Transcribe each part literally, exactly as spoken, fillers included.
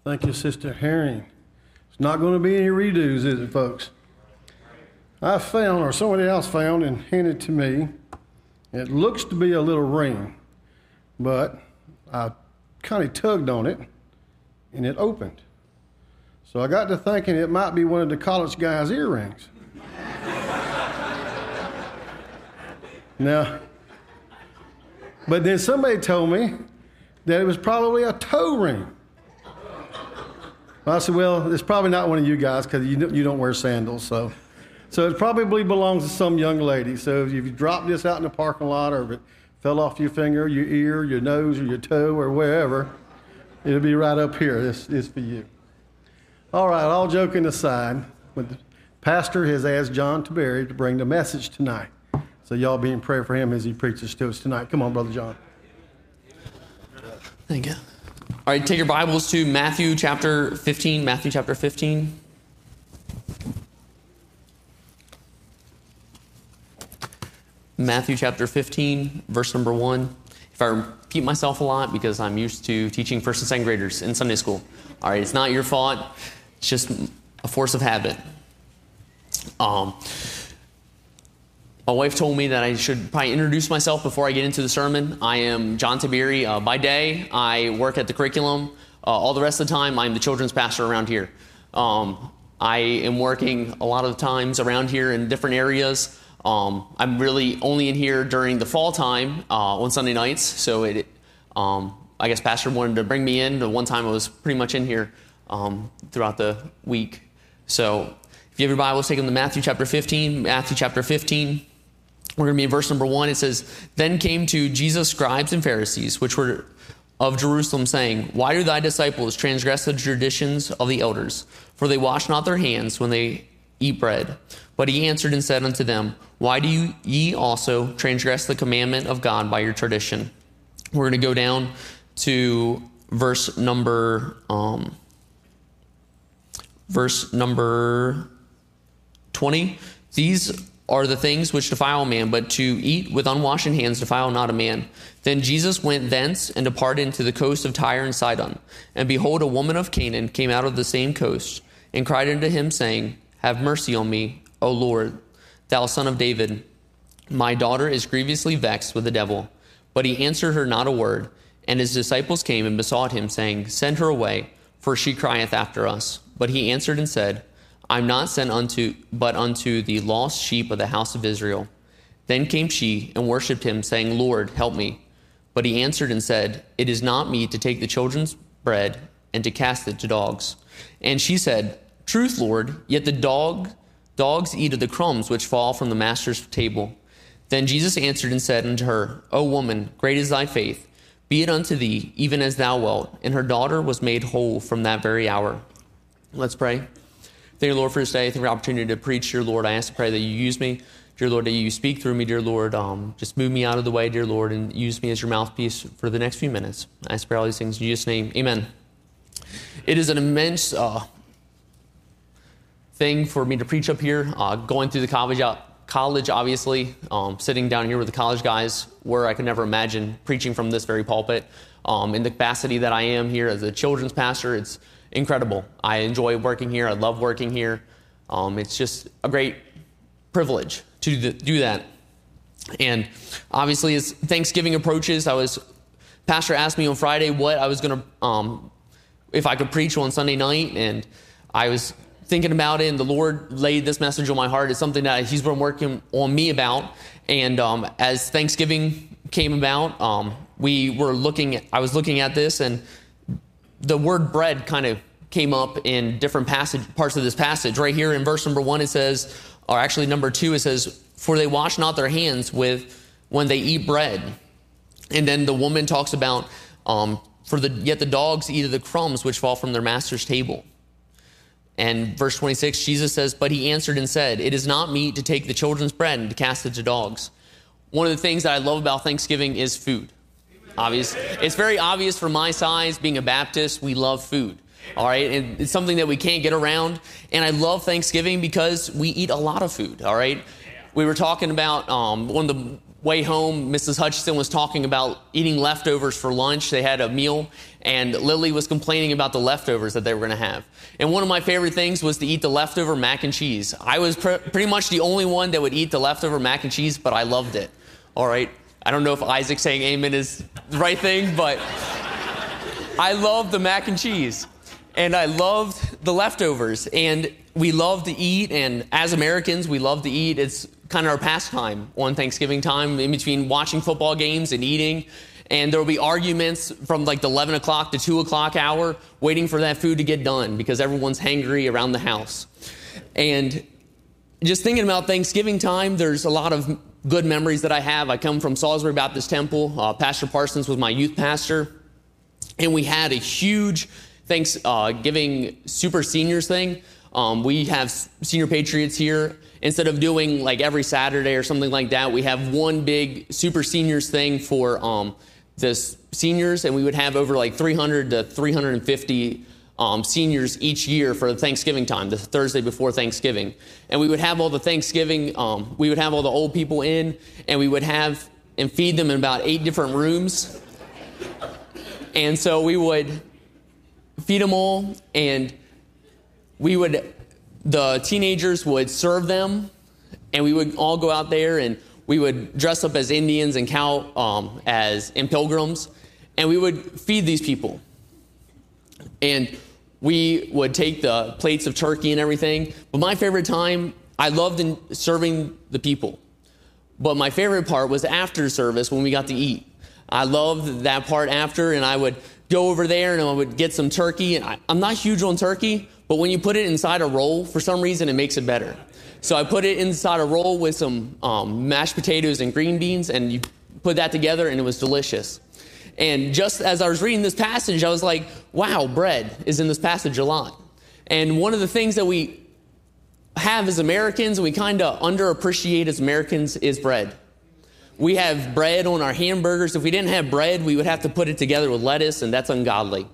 Thank you, Sister Herring. It's not going to be any redos, is it, folks? I found, or somebody else found and handed to me, it looks to be a little ring, but I kind of tugged on it, and it opened. So I got to thinking it might be one of the college guys' earrings. Now, but then somebody told me that it was probably a toe ring. I said, well, it's probably not one of you guys because you, you don't wear sandals. So so it probably belongs to some young lady. So if you drop this out in the parking lot or if it fell off your finger, your ear, your nose, or your toe, or wherever, it'll be right up here. This is for you. All right, all joking aside, the pastor has asked John Taberry to bring the message tonight. So y'all be in prayer for him as he preaches to us tonight. Come on, Brother John. Thank you. All right, take your Bibles to Matthew chapter fifteen. Matthew chapter fifteen. Matthew chapter fifteen, verse number one. If I repeat myself a lot because I'm used to teaching first and second graders in Sunday school. All right, it's not your fault. It's just a force of habit. Um, my wife told me that I should probably introduce myself before I get into the sermon. I am John Taberry. Uh, by day, I work at the curriculum. Uh, all the rest of the time, I'm the children's pastor around here. Um, I am working a lot of times around here in different areas. Um, I'm really only in here during the fall time uh, on Sunday nights. So it, um, I guess Pastor wanted to bring me in. The one time I was pretty much in here um, throughout the week. So if you have your Bibles, take them to Matthew chapter fifteen. Matthew chapter fifteen. We're going to be in verse number one. It says, Then came to Jesus scribes and Pharisees, which were of Jerusalem, saying, Why do thy disciples transgress the traditions of the elders? For they wash not their hands when they eat bread. But he answered and said unto them, Why do you, ye also transgress the commandment of God by your tradition? We're going to go down to verse number, um, verse number twenty. These are the things which defile a man, but to eat with unwashed hands defile not a man. Then Jesus went thence and departed into the coast of Tyre and Sidon. And behold, a woman of Canaan came out of the same coast, and cried unto him, saying, Have mercy on me, O Lord, thou son of David. My daughter is grievously vexed with the devil. But he answered her not a word. And his disciples came and besought him, saying, Send her away, for she crieth after us. But he answered and said, I'm not sent unto but unto the lost sheep of the house of Israel. Then came she and worshipped him, saying, Lord, help me. But he answered and said, It is not meet to take the children's bread and to cast it to dogs. And she said, Truth, Lord, yet the dog dogs eat of the crumbs which fall from the master's table. Then Jesus answered and said unto her, O woman, great is thy faith. Be it unto thee, even as thou wilt. And her daughter was made whole from that very hour. Let's pray. Thank you, Lord, for this day. Thank you for the opportunity to preach, dear Lord. I ask to pray that you use me, dear Lord, that you speak through me, dear Lord. Um, just move me out of the way, dear Lord, and use me as your mouthpiece for the next few minutes. I ask to pray all these things in Jesus' name. Amen. It is an immense uh, thing for me to preach up here, uh, going through the college, uh, college obviously, um, sitting down here with the college guys, where I could never imagine preaching from this very pulpit. Um, in the capacity that I am here as a children's pastor, it's incredible. I enjoy working here. I love working here. Um, it's just a great privilege to do that. And obviously, as Thanksgiving approaches, I was pastor asked me on Friday what I was going to, um, if I could preach on Sunday night, and I was thinking about it, and the Lord laid this message on my heart. It's something that He's been working on me about. And um, as Thanksgiving came about, um, we were looking. At, I was looking at this, and the word bread kind of came up in different passage parts of this passage. Right here in verse number one, it says, or actually number two, it says, "For they wash not their hands with when they eat bread." And then the woman talks about, um, "For the yet the dogs eat of the crumbs which fall from their master's table." And verse twenty-six, Jesus says, "But he answered and said, It is not meet to take the children's bread and to cast it to dogs." One of the things that I love about Thanksgiving is food. Obvious. It's very obvious for my size, being a Baptist, we love food. All right. And it's something that we can't get around. And I love Thanksgiving because we eat a lot of food. All right. We were talking about um, one of the way home, Missus Hutchison was talking about eating leftovers for lunch. They had a meal, and Lily was complaining about the leftovers that they were going to have. And one of my favorite things was to eat the leftover mac and cheese. I was pr- pretty much the only one that would eat the leftover mac and cheese, but I loved it. All right. I don't know if Isaac saying amen is the right thing, but I loved the mac and cheese. And I loved the leftovers. And we love to eat. And as Americans, we love to eat. It's kind of our pastime on Thanksgiving time, in between watching football games and eating. And there will be arguments from like the eleven o'clock to two o'clock hour, waiting for that food to get done because everyone's hangry around the house. And just thinking about Thanksgiving time, there's a lot of good memories that I have. I come from Salisbury Baptist Temple. Uh, Pastor Parsons was my youth pastor. And we had a huge Thanksgiving uh, Super Seniors thing. Um, we have Senior Patriots here. Instead of doing like every Saturday or something like that, we have one big Super Seniors thing for um, the seniors. And we would have over like three hundred to three hundred fifty Um, seniors each year for Thanksgiving time, the Thursday before Thanksgiving. And we would have all the Thanksgiving, um, we would have all the old people in, and we would have and feed them in about eight different rooms. And so we would feed them all, and we would, the teenagers would serve them, and we would all go out there, and we would dress up as Indians and cow, um, as, and pilgrims, and we would feed these people. And we would take the plates of turkey and everything. But my favorite time, I loved in serving the people. But my favorite part was after service when we got to eat. I loved that part after, and I would go over there and I would get some turkey. And I, I'm not huge on turkey, but when you put it inside a roll, for some reason it makes it better. So I put it inside a roll with some um, mashed potatoes and green beans, and you put that together, and it was delicious. And just as I was reading this passage, I was like, wow, bread is in this passage a lot. And one of the things that we have as Americans, and we kind of underappreciate as Americans, is bread. We have bread on our hamburgers. If we didn't have bread, we would have to put it together with lettuce, and that's ungodly.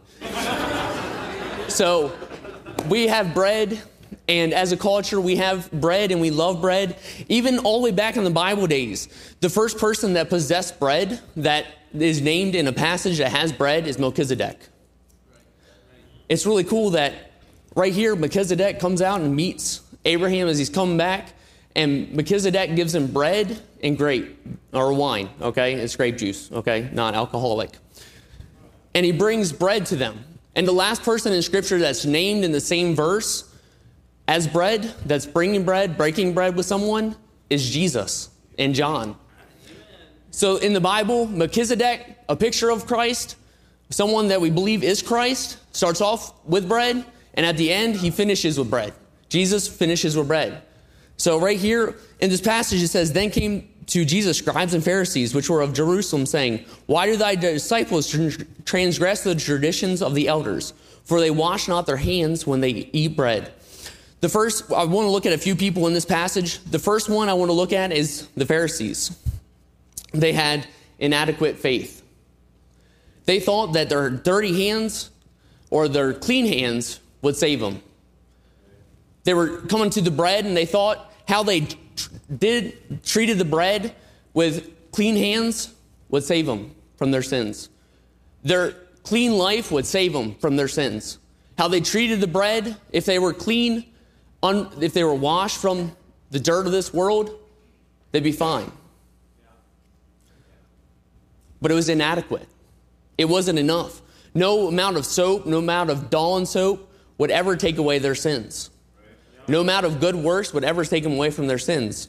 So we have bread, and as a culture, we have bread, and we love bread. Even all the way back in the Bible days, the first person that possessed bread that is named in a passage that has bread is Melchizedek. It's really cool that right here, Melchizedek comes out and meets Abraham as he's coming back, and Melchizedek gives him bread and grape, or wine, okay? It's grape juice, okay? Not alcoholic. And he brings bread to them. And the last person in Scripture that's named in the same verse as bread, that's bringing bread, breaking bread with someone, is Jesus in John. So in the Bible, Melchizedek, a picture of Christ, someone that we believe is Christ, starts off with bread, and at the end, he finishes with bread. Jesus finishes with bread. So right here in this passage, it says, then came to Jesus scribes and Pharisees, which were of Jerusalem, saying, why do thy disciples transgress the traditions of the elders? For they wash not their hands when they eat bread. The first, I want to look at a few people in this passage. The first one I want to look at is the Pharisees. They had inadequate faith. They thought that their dirty hands or their clean hands would save them. They were coming to the bread, and they thought how they did treated the bread with clean hands would save them from their sins. Their clean life would save them from their sins. How they treated the bread, if they were clean, un, if they were washed from the dirt of this world, they'd be fine. But it was inadequate. It wasn't enough. No amount of soap, no amount of Dawn soap would ever take away their sins. No amount of good works would ever take them away from their sins.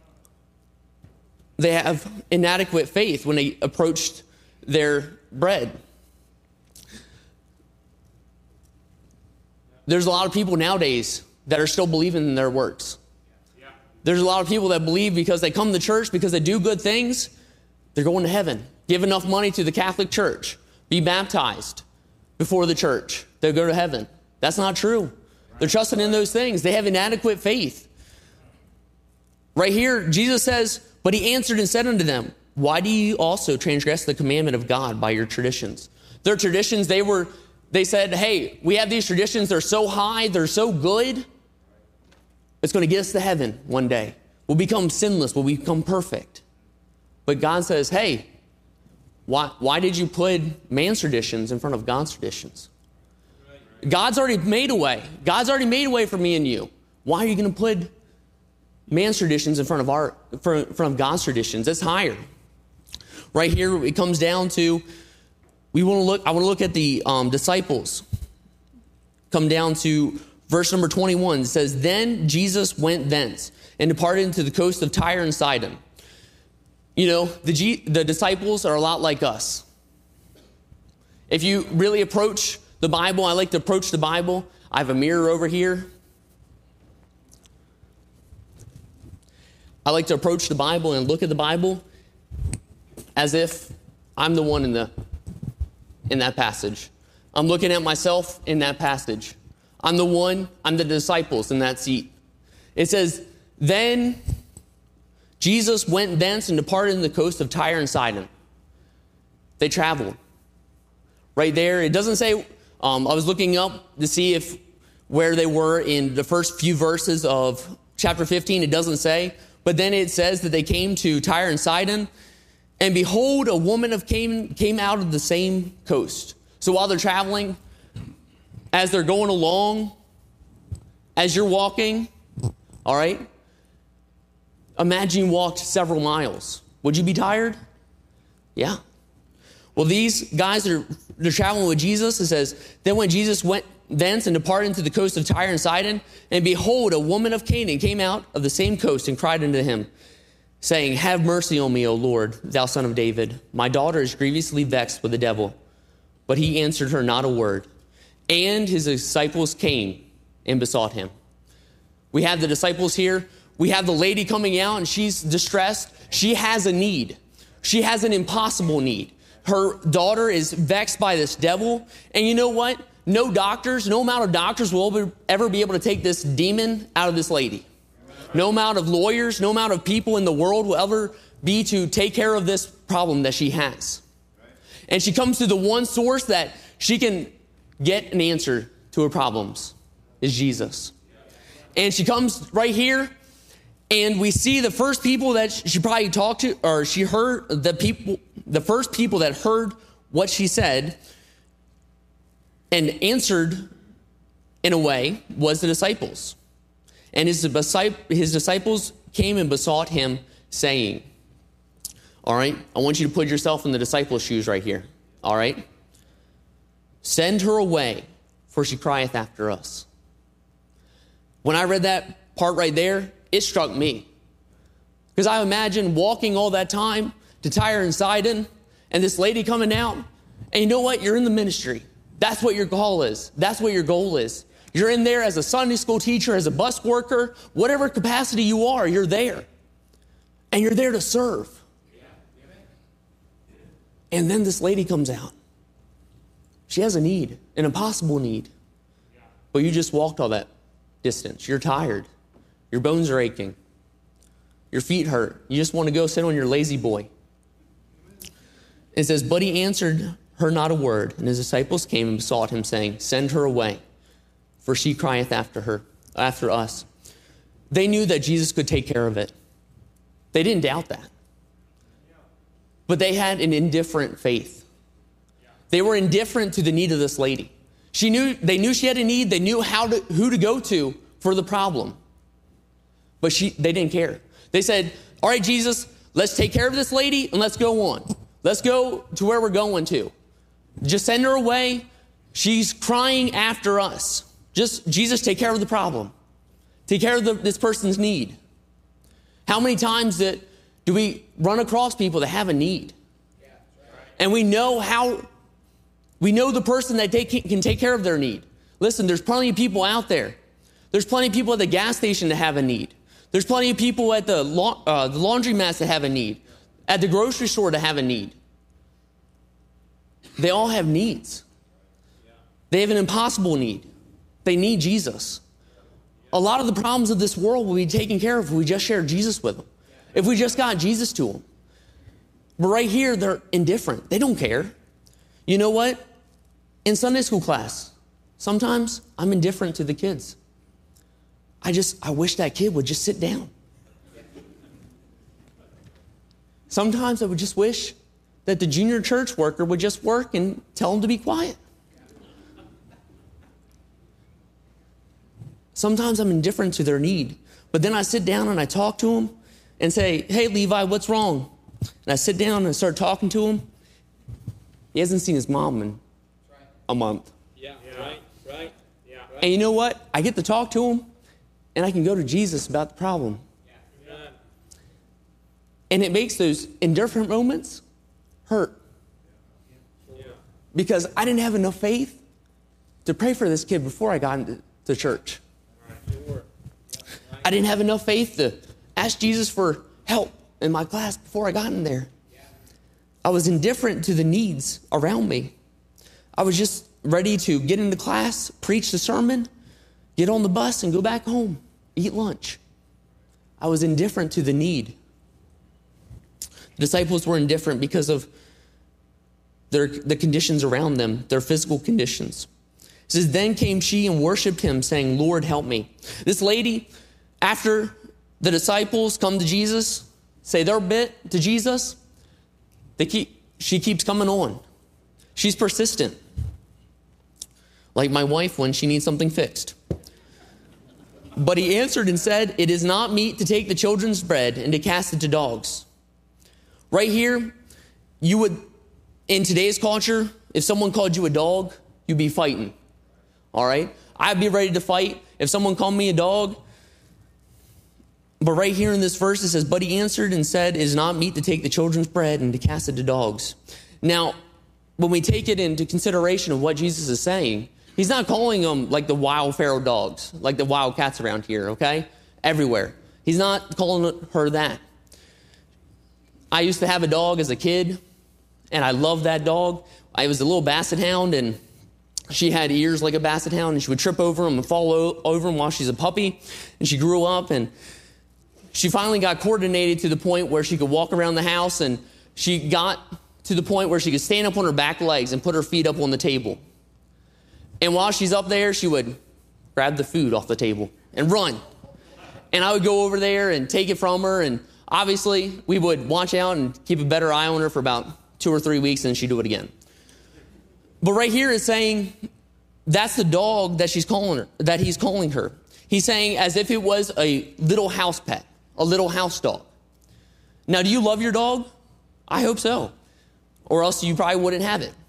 They have inadequate faith when they approached their bread. There's a lot of people nowadays that are still believing in their works. There's a lot of people that believe because they come to church, because they do good things, they're going to heaven. Give enough money to the Catholic Church. Be baptized before the church. They'll go to heaven. That's not true. They're trusting in those things. They have inadequate faith. Right here, Jesus says, but he answered and said unto them, why do you also transgress the commandment of God by your traditions? Their traditions, they were, they said, hey, we have these traditions. They're so high. They're so good. It's going to get us to heaven one day. We'll become sinless. We'll become perfect. But God says, hey, why, why did you put man's traditions in front of God's traditions? God's already made a way. God's already made a way for me and you. Why are you going to put man's traditions in front of our, in front of God's traditions? That's higher. Right here, it comes down to, we want to look, I want to look at the um, disciples. Come down to verse number twenty-one. It says, then Jesus went thence and departed into the coast of Tyre and Sidon. You know, the, G, the disciples are a lot like us. If you really approach the Bible, I like to approach the Bible. I have a mirror over here. I like to approach the Bible and look at the Bible as if I'm the one in the in that passage. I'm looking at myself in that passage. I'm the one, I'm the disciples in that seat. It says, then Jesus went thence and departed in the coast of Tyre and Sidon. They traveled. Right there, it doesn't say, um, I was looking up to see if where they were in the first few verses of chapter fifteen. It doesn't say. But then it says that they came to Tyre and Sidon. And behold, a woman of came, came out of the same coast. So while they're traveling, as they're going along, as you're walking, all right, imagine you walked several miles. Would you be tired? Yeah. Well, these guys are they're traveling with Jesus. It says, then when Jesus went thence and departed into the coast of Tyre and Sidon, and behold, a woman of Canaan came out of the same coast and cried unto him, saying, have mercy on me, O Lord, thou son of David. My daughter is grievously vexed with the devil. But he answered her not a word. And his disciples came and besought him. We have the disciples here. We have the lady coming out, and she's distressed. She has a need. She has an impossible need. Her daughter is vexed by this devil. And you know what? No doctors, no amount of doctors will ever be able to take this demon out of this lady. No amount of lawyers, no amount of people in the world will ever be to take care of this problem that she has. And she comes to the one source that she can get an answer to her problems, is Jesus. And she comes right here, and we see the first people that she probably talked to, or she heard the people, the first people that heard what she said and answered in a way was the disciples. And his, his disciples came and besought him, saying, all right, I want you to put yourself in the disciples' shoes right here. All right? Send her away, for she crieth after us. When I read that part right there, it struck me. Because I imagine walking all that time to Tyre and Sidon, and this lady coming out, and you know what? You're in the ministry. That's what your call is. That's what your goal is. You're in there as a Sunday school teacher, as a bus worker, whatever capacity you are, you're there. And you're there to serve. And then this lady comes out. She has a need, an impossible need. But you just walked all that distance. You're tired. Your bones are aching. Your feet hurt. You just want to go sit on your lazy boy. It says, but he answered her not a word. And his disciples came and besought him, saying, send her away, for she crieth after her, after us. They knew that Jesus could take care of it. They didn't doubt that. But they had an indifferent faith. They were indifferent to the need of this lady. She knew, they knew she had a need. They knew how to, who to go to for the problem. But she, they didn't care. They said, all right, Jesus, let's take care of this lady and let's go on. Let's go to where we're going to. Just send her away. She's crying after us. Just, Jesus, take care of the problem. Take care of the, this person's need. How many times that do we run across people that have a need? And we know how, we know the person that they can, can take care of their need. Listen, there's plenty of people out there. There's plenty of people at the gas station that have a need. There's plenty of people at the, la- uh, the laundromats that have a need. At the grocery store that have a need. They all have needs. They have an impossible need. They need Jesus. A lot of the problems of this world will be taken care of if we just share Jesus with them. If we just got Jesus to them. But right here, they're indifferent. They don't care. You know what? In Sunday school class, sometimes I'm indifferent to the kids. I just, I wish that kid would just sit down. Sometimes I would just wish that the junior church worker would just work and tell them to be quiet. Sometimes I'm indifferent to their need, but then I sit down and I talk to them and say, hey, Levi, what's wrong? And I sit down and I start talking to him. He hasn't seen his mom in a month. Yeah, right, right. Yeah, right. And you know what? I get to talk to him, and I can go to Jesus about the problem. Yeah. And it makes those indifferent moments hurt. Yeah. Because I didn't have enough faith to pray for this kid before I got into the church. Sure. I didn't have enough faith to ask Jesus for help in my class before I got in there. I was indifferent to the needs around me. I was just ready to get into class, preach the sermon, get on the bus, and go back home, eat lunch. I was indifferent to the need. The disciples were indifferent because of their, the conditions around them, their physical conditions. It says, then came she and worshiped him, saying, Lord, help me. This lady, after the disciples come to Jesus, say their bit to Jesus, they keep, she keeps coming on. She's persistent. Like my wife when she needs something fixed. But he answered and said, it is not meet to take the children's bread and to cast it to dogs. Right here, you would, in today's culture, if someone called you a dog, you'd be fighting. All right? I'd be ready to fight if someone called me a dog. But right here in this verse, it says, but he answered and said, it is not meet to take the children's bread and to cast it to dogs. Now, when we take it into consideration of what Jesus is saying, he's not calling them like the wild feral dogs, like the wild cats around here, okay? Everywhere. He's not calling her that. I used to have a dog as a kid, and I loved that dog. I was a little basset hound, and she had ears like a basset hound, and she would trip over him and fall o- over him while she's a puppy. And she grew up, and she finally got coordinated to the point where she could walk around the house, and she got to the point where she could stand up on her back legs and put her feet up on the table. And while she's up there, she would grab the food off the table and run. And I would go over there and take it from her, and obviously we would watch out and keep a better eye on her for about two or three weeks, and then she'd do it again. But right here it's saying that's the dog that she's calling her, that he's calling her. He's saying as if it was a little house pet, a little house dog. Now, do you love your dog? I hope so. Or else you probably wouldn't have it.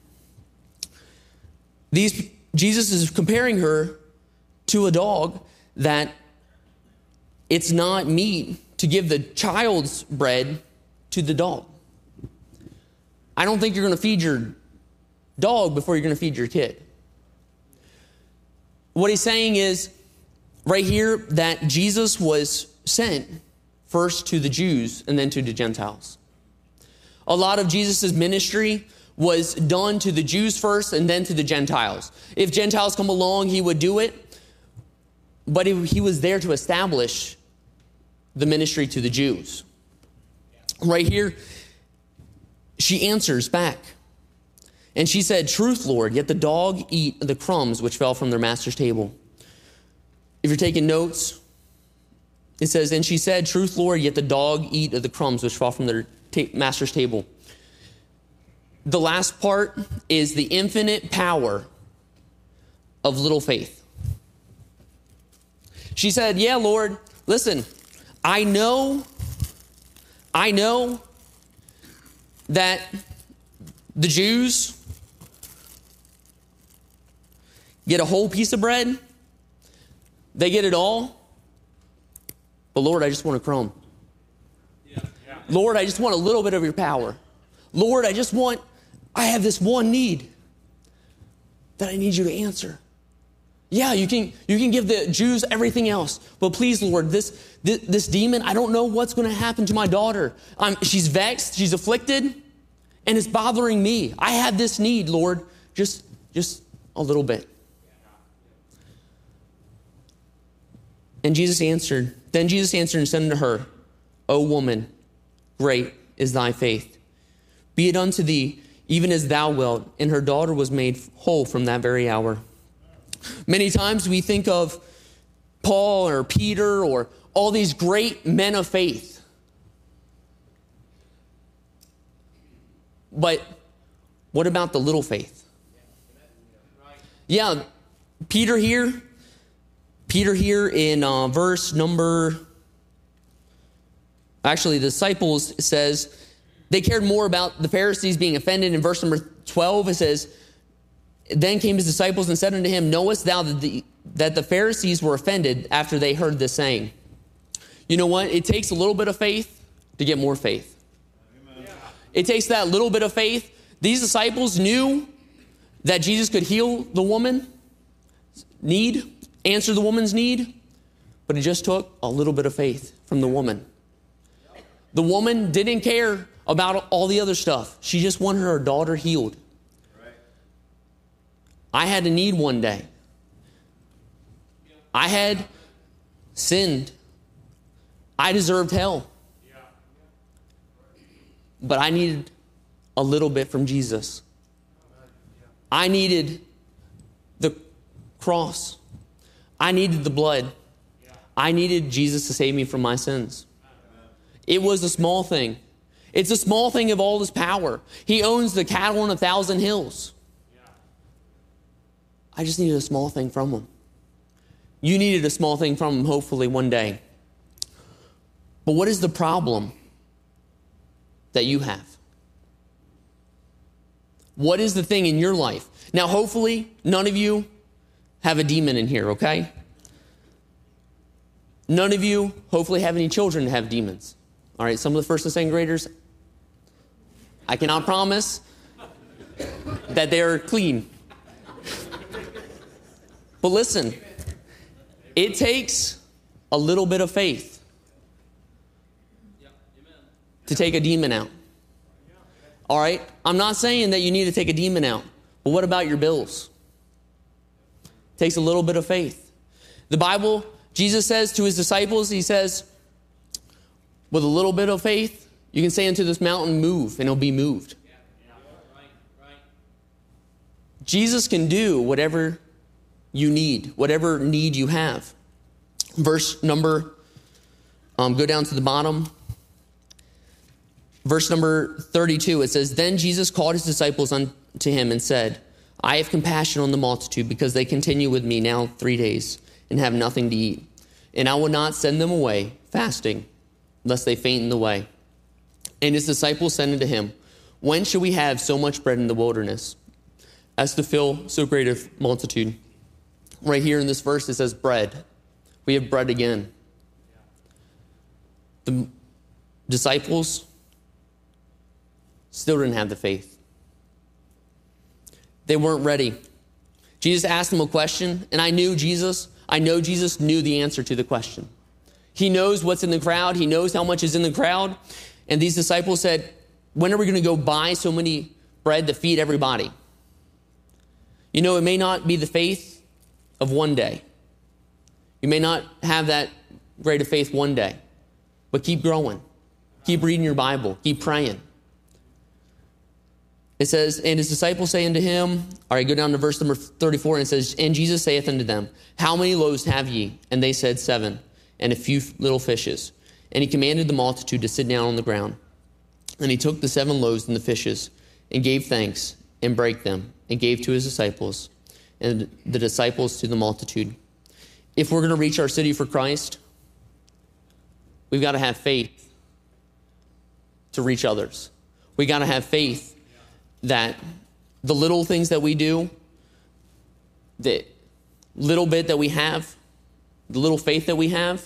These, Jesus is comparing her to a dog that it's not meat to give the child's bread to the dog. I don't think you're going to feed your dog before you're going to feed your kid. What he's saying is right here that Jesus was sent first to the Jews and then to the Gentiles. A lot of Jesus' ministry was done to the Jews first and then to the Gentiles. If Gentiles come along, he would do it. But he, he was there to establish the ministry to the Jews. Right here, she answers back. And she said, truth, Lord, yet the dog eat the crumbs which fell from their master's table. If you're taking notes, it says, and she said, truth, Lord, yet the dog eat of the crumbs which fall from their ta- master's table. The last part is the infinite power of little faith. She said, yeah, Lord, listen, I know, I know that the Jews get a whole piece of bread. They get it all. But Lord, I just want a crumb. Yeah. Yeah. Lord, I just want a little bit of your power. Lord, I just want, I have this one need that I need you to answer. Yeah, you can you can give the Jews everything else. But please, Lord, this this, this demon, I don't know what's going to happen to my daughter. I'm, she's vexed, she's afflicted, and it's bothering me. I have this need, Lord, just, just a little bit. And Jesus answered, then Jesus answered and said unto her, O woman, great is thy faith. Be it unto thee, even as thou wilt. And her daughter was made whole from that very hour. Many times we think of Paul or Peter or all these great men of faith. But what about the little faith? Yeah, Peter here, Peter here in uh, verse number, actually the disciples says, they cared more about the Pharisees being offended. In verse number twelve, it says, then came his disciples and said unto him, knowest thou that the, that the Pharisees were offended after they heard this saying? You know what? It takes a little bit of faith to get more faith. Amen. It takes that little bit of faith. These disciples knew that Jesus could heal the woman's need, answer the woman's need, but it just took a little bit of faith from the woman. The woman didn't care about all the other stuff. She just wanted her daughter healed. I had a need one day. I had sinned. I deserved hell. But I needed a little bit from Jesus. I needed the cross. I needed the blood. I needed Jesus to save me from my sins. It was a small thing. It's a small thing of all his power. He owns the cattle on a thousand hills. I just needed a small thing from him. You needed a small thing from him, hopefully, one day. But what is the problem that you have? What is the thing in your life? Now, hopefully, none of you have a demon in here, okay? None of you, hopefully, have any children that have demons. All right, some of the first and second graders, I cannot promise that they are clean. But listen, it takes a little bit of faith to take a demon out. All right? I'm not saying that you need to take a demon out, but what about your bills? It takes a little bit of faith. The Bible, Jesus says to his disciples, he says, with a little bit of faith, you can say unto this mountain, move, and it'll be moved. Jesus can do whatever you need, whatever need you have. Verse number, um, go down to the bottom. Verse number thirty-two, it says, then Jesus called his disciples unto him and said, I have compassion on the multitude because they continue with me now three days and have nothing to eat. And I will not send them away fasting, lest they faint in the way. And his disciples said unto him, when shall we have so much bread in the wilderness as to fill so great a multitude? Right here in this verse, it says bread. We have bread again. The disciples still didn't have the faith. They weren't ready. Jesus asked them a question, and I knew Jesus, I know Jesus knew the answer to the question. He knows what's in the crowd. He knows how much is in the crowd. And these disciples said, when are we going to go buy so many bread to feed everybody? You know, it may not be the faith of one day. You may not have that great of faith one day, but keep growing. Keep reading your Bible. Keep praying. It says, and his disciples say unto him, all right, go down to verse number thirty-four, and it says, and Jesus saith unto them, how many loaves have ye? And they said, seven, and a few little fishes. And he commanded the multitude to sit down on the ground. And he took the seven loaves and the fishes, and gave thanks, and brake them, and gave to his disciples, and the disciples to the multitude. If we're going to reach our city for Christ, we've got to have faith to reach others. We got to have faith that the little things that we do, the little bit that we have, the little faith that we have,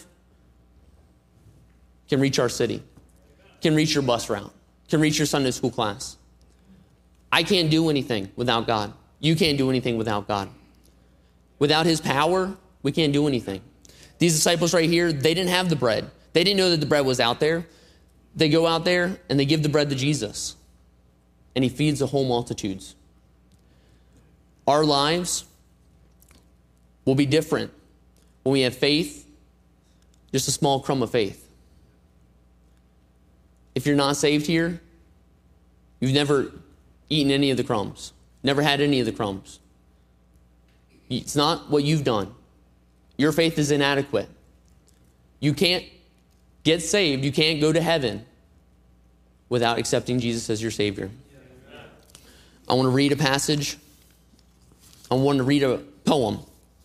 can reach our city, can reach your bus route, can reach your Sunday school class. I can't do anything without God. You can't do anything without God. Without his power, we can't do anything. These disciples right here, they didn't have the bread. They didn't know that the bread was out there. They go out there and they give the bread to Jesus. And he feeds the whole multitudes. Our lives will be different when we have faith, just a small crumb of faith. If you're not saved here, you've never eaten any of the crumbs, never had any of the crumbs. It's not what you've done. Your faith is inadequate. You can't get saved, you can't go to heaven without accepting Jesus as your Savior. I want to read a passage. I want to read a poem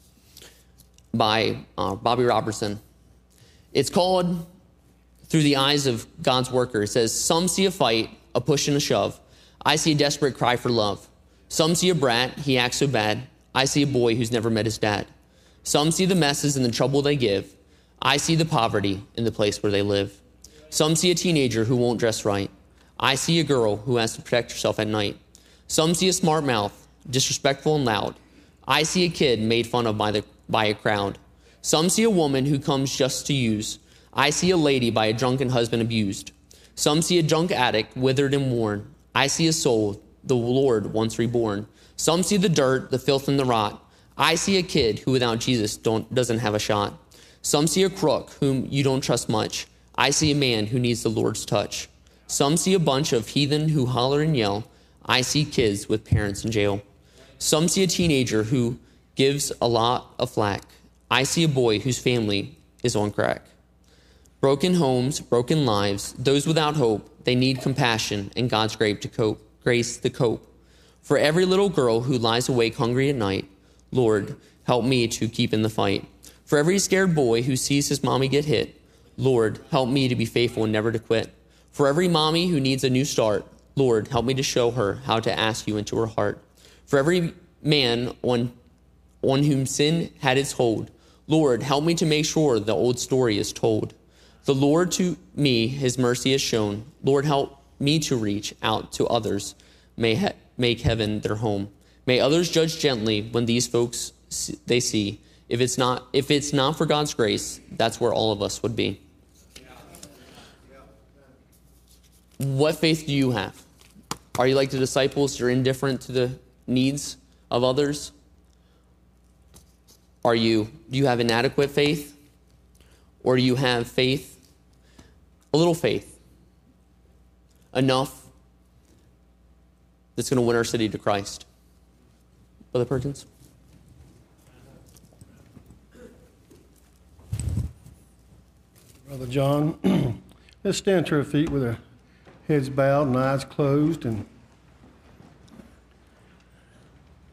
by uh, Bobby Robertson. It's called Through the Eyes of God's Worker. It says, some see a fight, a push and a shove. I see a desperate cry for love. Some see a brat, he acts so bad. I see a boy who's never met his dad. Some see the messes and the trouble they give. I see the poverty in the place where they live. Some see a teenager who won't dress right. I see a girl who has to protect herself at night. Some see a smart mouth, disrespectful and loud. I see a kid made fun of by, the, by a crowd. Some see a woman who comes just to use. I see a lady by a drunken husband abused. Some see a drunk addict, withered and worn. I see a soul, the Lord once reborn. Some see the dirt, the filth and the rot. I see a kid who without Jesus don't, doesn't have a shot. Some see a crook whom you don't trust much. I see a man who needs the Lord's touch. Some see a bunch of heathen who holler and yell. I see kids with parents in jail. Some see a teenager who gives a lot of flack. I see a boy whose family is on crack. Broken homes, broken lives, those without hope, they need compassion and God's grace to cope, grace to cope. For every little girl who lies awake hungry at night, Lord, help me to keep in the fight. For every scared boy who sees his mommy get hit, Lord, help me to be faithful and never to quit. For every mommy who needs a new start, Lord, help me to show her how to ask you into her heart. For every man on, on whom sin had its hold, Lord, help me to make sure the old story is told. The Lord to me his mercy has shown. Lord, help me to reach out to others. May he- make heaven their home. May others judge gently when these folks they see. If it's not, if it's not for God's grace, that's where all of us would be. What faith do you have? Are you like the disciples? You're indifferent to the needs of others? Are you, do you have inadequate faith? Or do you have faith, a little faith, enough that's going to win our city to Christ? Brother Perkins? Brother John, let's stand to our feet with our heads bowed and eyes closed, and